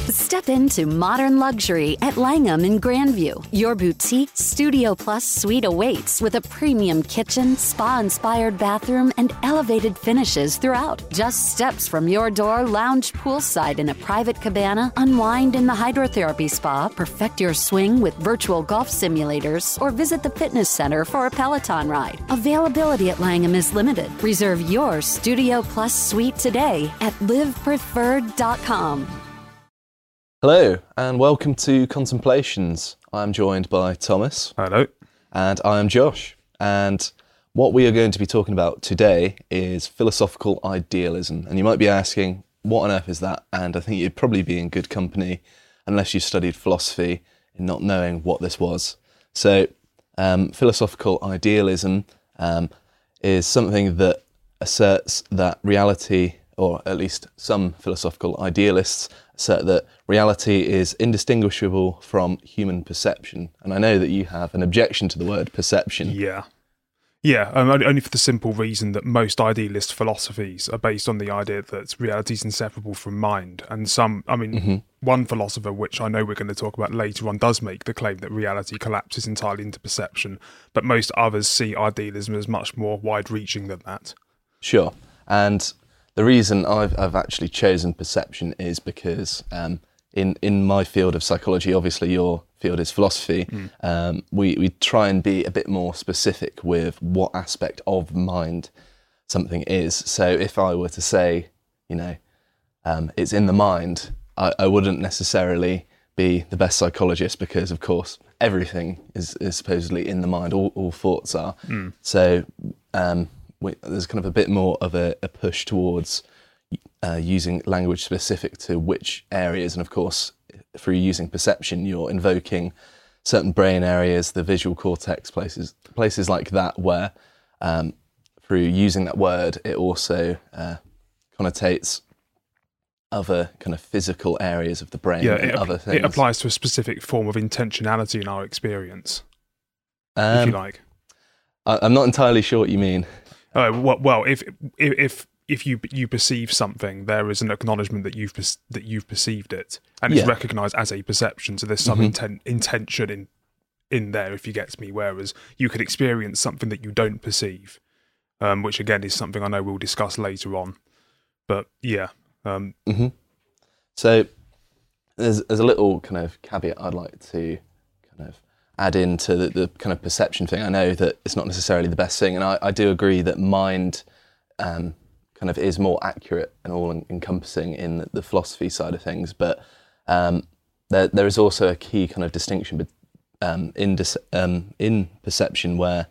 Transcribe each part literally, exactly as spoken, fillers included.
Step into modern luxury at Langham in Grandview. Your boutique Studio Plus suite awaits with a premium kitchen, spa-inspired bathroom, and elevated finishes throughout. Just steps from your door, lounge poolside in a private cabana, unwind in the hydrotherapy spa, perfect your swing with virtual golf simulators, or visit the fitness center for a Peloton ride. Availability at Langham is limited. Reserve your Studio Plus suite today at live preferred dot com. Hello and welcome to Contemplations. I'm joined by Thomas. Hello. And I am Josh. And what we are going to be talking about today is philosophical idealism. And you might be asking, what on earth is that? And I think you'd probably be in good company unless you studied philosophy in not knowing what this was. So um, philosophical idealism um, is something that asserts that reality, or at least some philosophical idealists assert that reality is indistinguishable from human perception. And I know that you have an objection to the word perception. Yeah. Yeah, um, only only for the simple reason that most idealist philosophies are based on the idea that reality is inseparable from mind. And some, I mean, mm-hmm. one philosopher, which I know we're going to talk about later on, does make the claim that reality collapses entirely into perception. But most others see idealism as much more wide-reaching than that. Sure. And the reason I've, I've actually chosen perception is because um, in, in my field of psychology, obviously your field is philosophy, mm. um, we, we try and be a bit more specific with what aspect of mind something is. So if I were to say, you know, um, it's in the mind, I, I wouldn't necessarily be the best psychologist because, of course, everything is, is supposedly in the mind, all, all thoughts are. Mm. So... Um, We, there's kind of a bit more of a, a push towards uh, using language specific to which areas, and of course through using perception you're invoking certain brain areas, the visual cortex, places places like that, where um, through using that word it also uh, connotates other kind of physical areas of the brain yeah, and it, other things. It applies to a specific form of intentionality in our experience, um, if you like. I, I'm not entirely sure what you mean. Uh, well, well, if if if you you perceive something, there is an acknowledgement that you've that you've perceived it, and it's yeah. recognised as a perception. So there's some mm-hmm. intent, intention in in there, if you get me. Whereas you could experience something that you don't perceive, um, which again is something I know we'll discuss later on. But yeah, um, mm-hmm. so there's there's a little kind of caveat I'd like to kind of add into the, the kind of perception thing. I know that it's not necessarily the best thing, and I, I do agree that mind um, kind of is more accurate and all-encompassing in the, the philosophy side of things, but um, there, there is also a key kind of distinction um, in dis- um, in perception where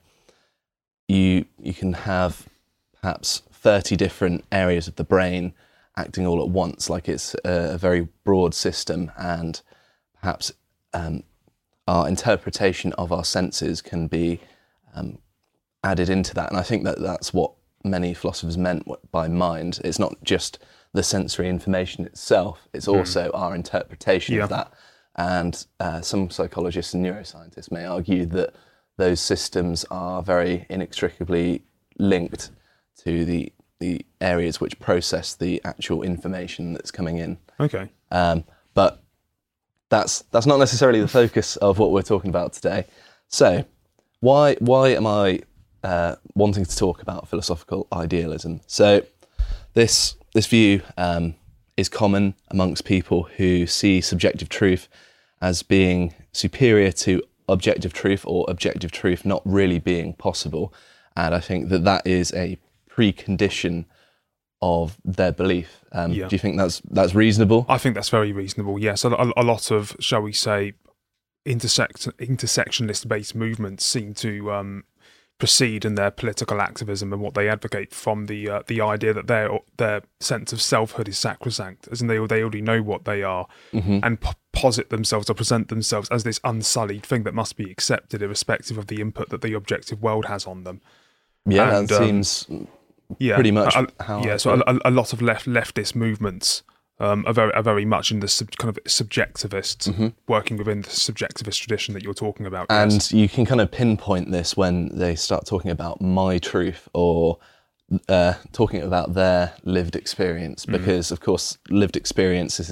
you you can have perhaps thirty different areas of the brain acting all at once, like it's a, a very broad system, and perhaps um, our interpretation of our senses can be um, added into that. And I think that that's what many philosophers meant by mind. It's not just the sensory information itself, it's also mm. our interpretation yeah. of that. And uh, some psychologists and neuroscientists may argue that those systems are very inextricably linked to the the areas which process the actual information that's coming in. Okay. Um, but That's that's not necessarily the focus of what we're talking about today. So, why why am I uh, wanting to talk about philosophical idealism? So, this this view um, is common amongst people who see subjective truth as being superior to objective truth, or objective truth not really being possible. And I think that that is a precondition of their belief. Um, yeah. Do you think that's that's reasonable? I think that's very reasonable, yes. A, a, a lot of, shall we say, intersect, intersectionalist-based movements seem to um, proceed in their political activism and what they advocate from the uh, the idea that their their sense of selfhood is sacrosanct, as in they, they already know what they are, mm-hmm. and p- posit themselves or present themselves as this unsullied thing that must be accepted irrespective of the input that the objective world has on them. Yeah, and, that um, seems... Yeah, pretty much a, how yeah. I So a, a lot of left leftist movements um, are very are very much in the sub, kind of subjectivist, mm-hmm. working within the subjectivist tradition that you're talking about. And yes. you can kind of pinpoint this when they start talking about my truth, or uh, talking about their lived experience, because mm. of course lived experience is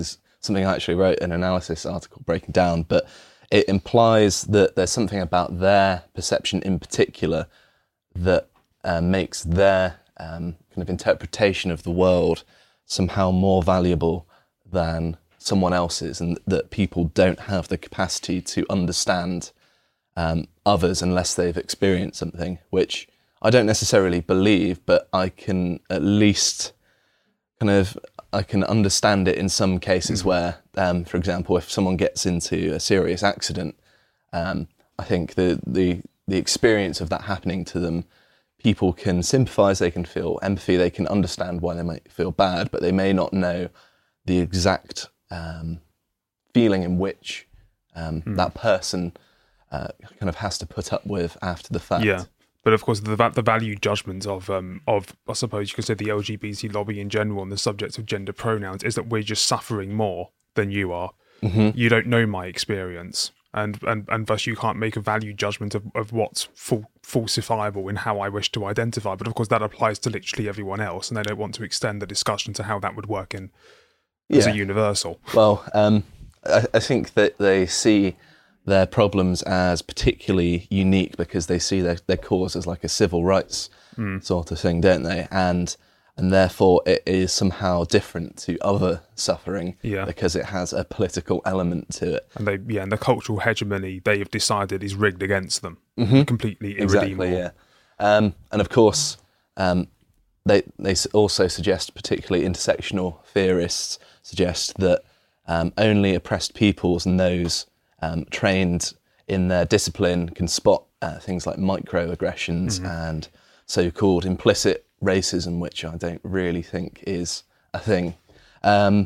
something I actually wrote an analysis article breaking down, but it implies that there's something about their perception in particular that uh, makes their um, kind of interpretation of the world somehow more valuable than someone else's, and that people don't have the capacity to understand um, others unless they've experienced something, which I don't necessarily believe, but I can at least kind of, I can understand it in some cases mm. where, um, for example, if someone gets into a serious accident, um, I think the, the the experience of that happening to them, people can sympathise, they can feel empathy, they can understand why they might feel bad, but they may not know the exact um, feeling in which um, mm. that person uh, kind of has to put up with after the fact. Yeah. But of course, the the value judgment of um of I suppose you could say the L G B T lobby in general on the subject of gender pronouns is that we're just suffering more than you are. Mm-hmm. You don't know my experience, and, and, and thus you can't make a value judgment of, of what's fal- falsifiable in how I wish to identify. But of course, that applies to literally everyone else, and they don't want to extend the discussion to how that would work in yeah. as a universal. Well, um, I, I think that they see their problems as particularly unique because they see their, their cause as like a civil rights mm. sort of thing, don't they? And and therefore it is somehow different to other suffering yeah. because it has a political element to it. And they yeah, and the cultural hegemony they have decided is rigged against them, mm-hmm. completely irredeemable. Exactly, yeah. Um, and of course, um, they they also suggest, particularly intersectional theorists suggest that um, only oppressed peoples and those Um, trained in their discipline can spot uh, things like microaggressions mm-hmm. and so-called implicit racism, which I don't really think is a thing. Um,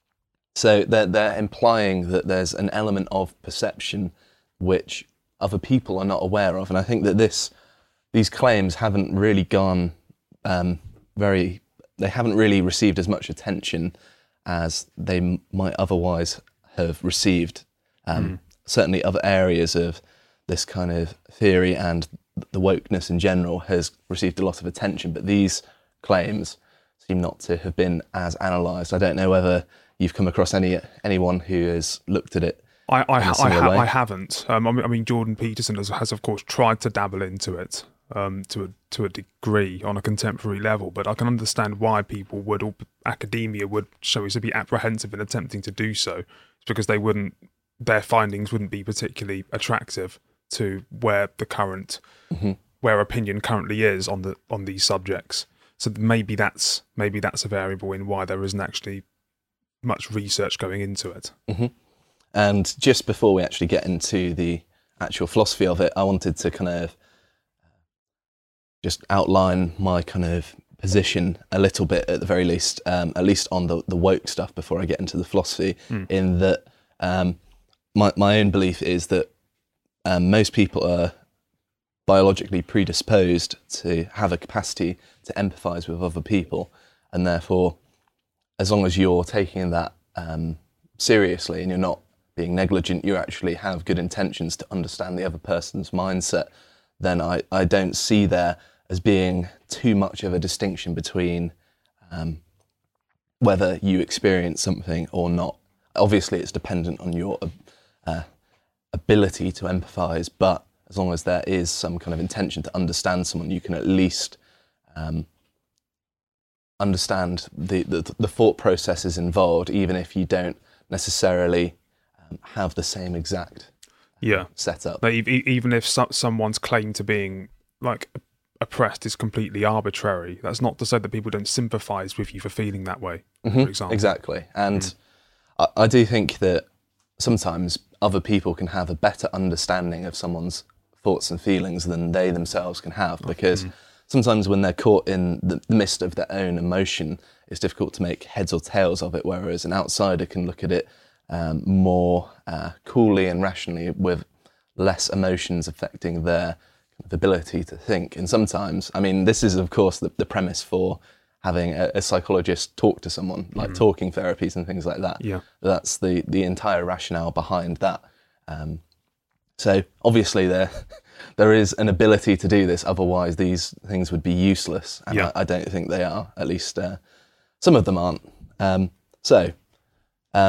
so they're, they're implying that there's an element of perception which other people are not aware of, and I think that this these claims haven't really gone um, very. They haven't really received as much attention as they m- might otherwise have received. Um, mm. Certainly other areas of this kind of theory and the wokeness in general has received a lot of attention, but these claims seem not to have been as analysed. I don't know whether you've come across any anyone who has looked at it. I I, ha- I, ha- I haven't. Um, I, mean, I mean, Jordan Peterson has, has of course tried to dabble into it um, to a, to a degree on a contemporary level, but I can understand why people would, or academia would, shall we say, be apprehensive in attempting to do so. It's because they wouldn't. Their findings wouldn't be particularly attractive to where the current, mm-hmm. where opinion currently is on the on these subjects. So maybe that's maybe that's a variable in why there isn't actually much research going into it. Mm-hmm. And just before we actually get into the actual philosophy of it, I wanted to kind of just outline my kind of position a little bit at the very least, um, at least on the, the woke stuff before I get into the philosophy, mm. in that um, my, my own belief is that um, most people are biologically predisposed to have a capacity to empathise with other people, and therefore, as long as you're taking that um, seriously and you're not being negligent, you actually have good intentions to understand the other person's mindset, then I, I don't see there as being too much of a distinction between um, whether you experience something or not. Obviously, it's dependent on your uh, ability to empathise, but as long as there is some kind of intention to understand someone, you can at least um, understand the, the, the thought processes involved, even if you don't necessarily um, have the same exact yeah. setup. Like, even if so- someone's claim to being like oppressed is completely arbitrary, that's not to say that people don't sympathise with you for feeling that way, mm-hmm, for example. Exactly. And mm. I, I do think that sometimes other people can have a better understanding of someone's thoughts and feelings than they themselves can have, because mm. sometimes when they're caught in the midst of their own emotion, it's difficult to make heads or tails of it, whereas an outsider can look at it um, more uh, coolly and rationally with less emotions affecting their the ability to think. And sometimes, I mean, this is of course the, the premise for having a, a psychologist talk to someone, like mm. talking therapies and things like that. Yeah, that's the the entire rationale behind that. Um, so obviously there there is an ability to do this, otherwise these things would be useless, and yeah. I, I don't think they are. At least uh, some of them aren't. Um, so um,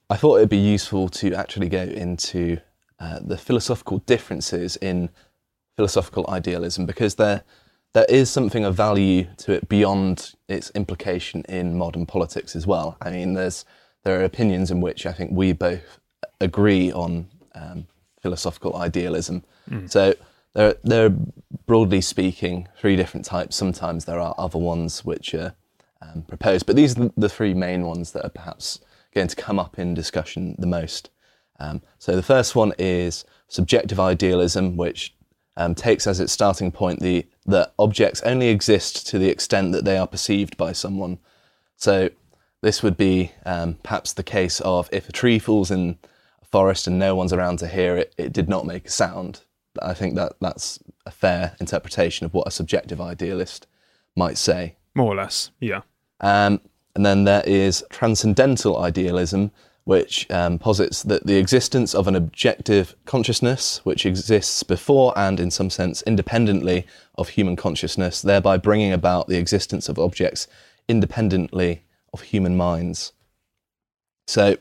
I thought it'd be useful to actually go into uh, the philosophical differences in philosophical idealism, because there there is something of value to it beyond its implication in modern politics as well. I mean, there's there are opinions in which I think we both agree on um, philosophical idealism. Mm. So there, there are, broadly speaking, three different types. Sometimes there are other ones which are um, proposed, but these are the, the three main ones that are perhaps going to come up in discussion the most. Um, so the first one is subjective idealism, which um, takes as its starting point the that objects only exist to the extent that they are perceived by someone. So this would be um, perhaps the case of if a tree falls in a forest and no one's around to hear it, it did not make a sound. I think that that's a fair interpretation of what a subjective idealist might say. More or less, yeah. Um, and then there is transcendental idealism, which um, posits that the existence of an objective consciousness which exists before and in some sense independently of human consciousness, thereby bringing about the existence of objects independently of human minds. So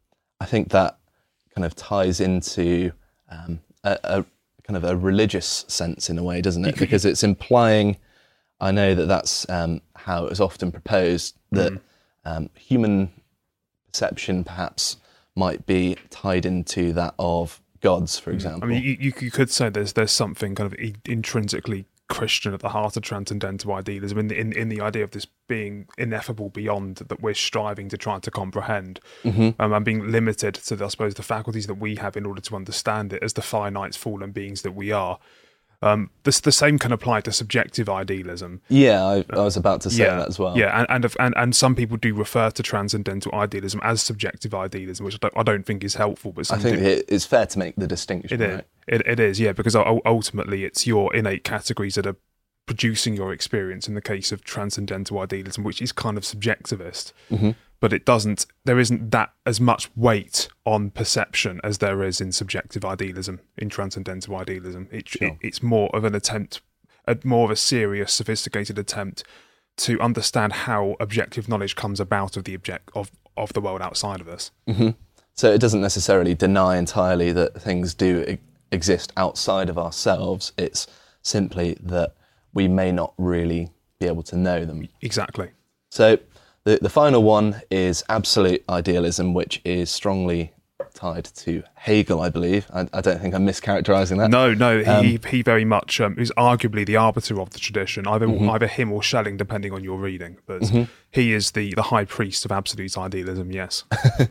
I think that kind of ties into um, a, a kind of a religious sense in a way, doesn't it? Because it's implying, I know that that's um, how it was often proposed, that mm. um, human perception perhaps might be tied into that of gods, for example. I mean, you, you could say there's there's something kind of intrinsically Christian at the heart of transcendental idealism, in the, in, in the idea of this being ineffable beyond that we're striving to try to comprehend, mm-hmm. um, and being limited to, I suppose, the faculties that we have in order to understand it as the finite fallen beings that we are. Um, this, the same can apply to subjective idealism. Yeah, I, I was about to say yeah, that as well. Yeah, and, and and and some people do refer to transcendental idealism as subjective idealism, which I don't, I don't think is helpful. But I think it, it's fair to make the distinction. It right? is. It, it is, yeah, because ultimately it's your innate categories that are producing your experience in the case of transcendental idealism, which is kind of subjectivist. Mm-hmm. But it doesn't, there isn't that as much weight on perception as there is in subjective idealism, in transcendental idealism. It, sure. it, it's more of an attempt, a, more of a serious, sophisticated attempt to understand how objective knowledge comes about of the object of, of the world outside of us. Mm-hmm. So it doesn't necessarily deny entirely that things do e- exist outside of ourselves. It's simply that we may not really be able to know them. Exactly. So The the final one is absolute idealism, which is strongly tied to Hegel, I believe. I, I don't think I'm mischaracterising that. No, no, he Um, he very much um, is arguably the arbiter of the tradition, either mm-hmm. either him or Schelling, depending on your reading. But mm-hmm. he is the, the high priest of absolute idealism, yes.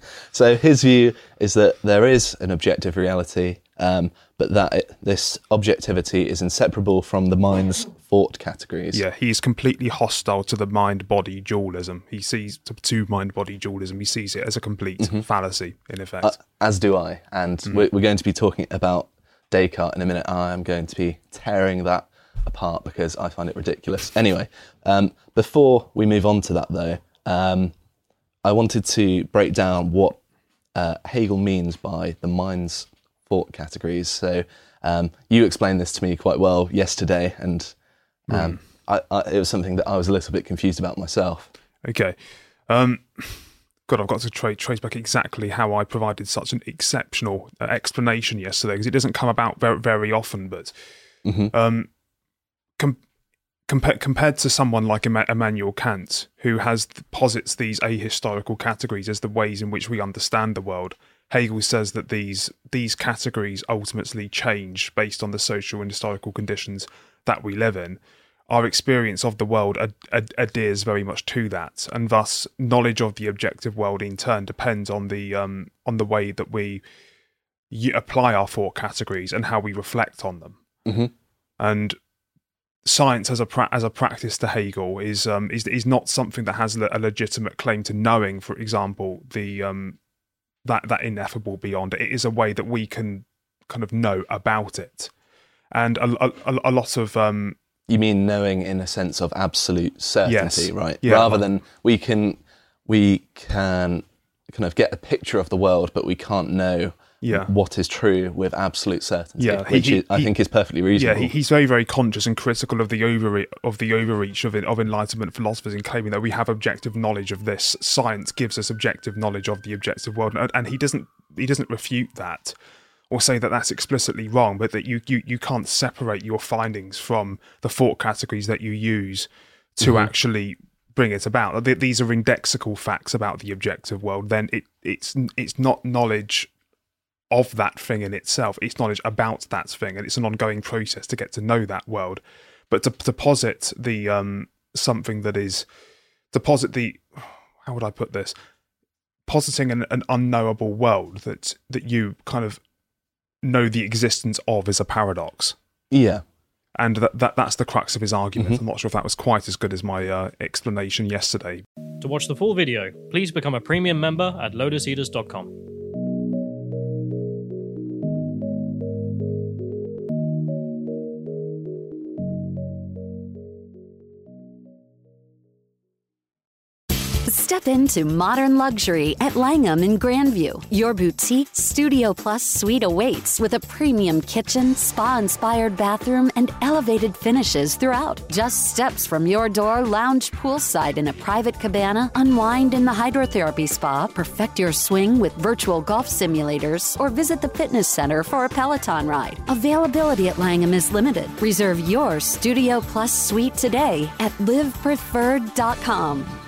So his view is that there is an objective reality, um, but that it, this objectivity is inseparable from the mind's thought categories. Yeah, he is completely hostile to the mind-body dualism. He sees, to, to mind-body dualism, he sees it as a complete mm-hmm. fallacy, in effect. Uh, as do I. And mm. we're, we're going to be talking about Descartes in a minute. I'm going to be tearing that apart because I find it ridiculous. Anyway, um, before we move on to that, though, um, I wanted to break down what uh, Hegel means by the mind's thought categories. So um, you explained this to me quite well yesterday, and um, mm. I, I, it was something that I was a little bit confused about myself. Okay. Um, God, I've got to tra- trace back exactly how I provided such an exceptional uh, explanation yesterday, because it doesn't come about very, very often, but mm-hmm. um, com- compa- compared to someone like Im- Immanuel Kant, who has posits these ahistorical categories as the ways in which we understand the world, Hegel says that these these categories ultimately change based on the social and historical conditions that we live in. Our experience of the world ad- ad- adheres very much to that, and thus knowledge of the objective world in turn depends on the um, on the way that we y- apply our thought categories and how we reflect on them. Mm-hmm. And science as a pra- as a practice to Hegel is um, is is not something that has a legitimate claim to knowing, for example, the um, that that ineffable beyond. It is a way that we can kind of know about it, and a, a, a lot of um, you mean knowing in a sense of absolute certainty, yes. right? Yeah. Rather than we can we can kind of get a picture of the world, but we can't know yeah. what is true with absolute certainty, yeah, he, which he, is, I he, think is perfectly reasonable. Yeah, he, he's very, very conscious and critical of the over of the overreach of of Enlightenment philosophers in claiming that we have objective knowledge of this. Science gives us objective knowledge of the objective world, and, and he doesn't he doesn't refute that or say that that's explicitly wrong, but that you you you can't separate your findings from the thought categories that you use to mm-hmm. actually bring it about. These are indexical facts about the objective world. Then it it's it's not knowledge of that thing in itself. It's knowledge about that thing, and it's an ongoing process to get to know that world. But to, to posit the um something that is to posit the how would I put this? Positing an, an unknowable world that that you kind of know the existence of is a paradox. Yeah. And that, that that's the crux of his argument. Mm-hmm. I'm not sure if that was quite as good as my uh, explanation yesterday. To watch the full video, please become a premium member at lotus eaters dot com. Step into modern luxury at Langham in Grandview. Your boutique Studio Plus suite awaits with a premium kitchen, spa-inspired bathroom, and elevated finishes throughout. Just steps from your door, lounge poolside in a private cabana, unwind in the hydrotherapy spa, perfect your swing with virtual golf simulators, or visit the fitness center for a Peloton ride. Availability at Langham is limited. Reserve your Studio Plus suite today at live preferred dot com.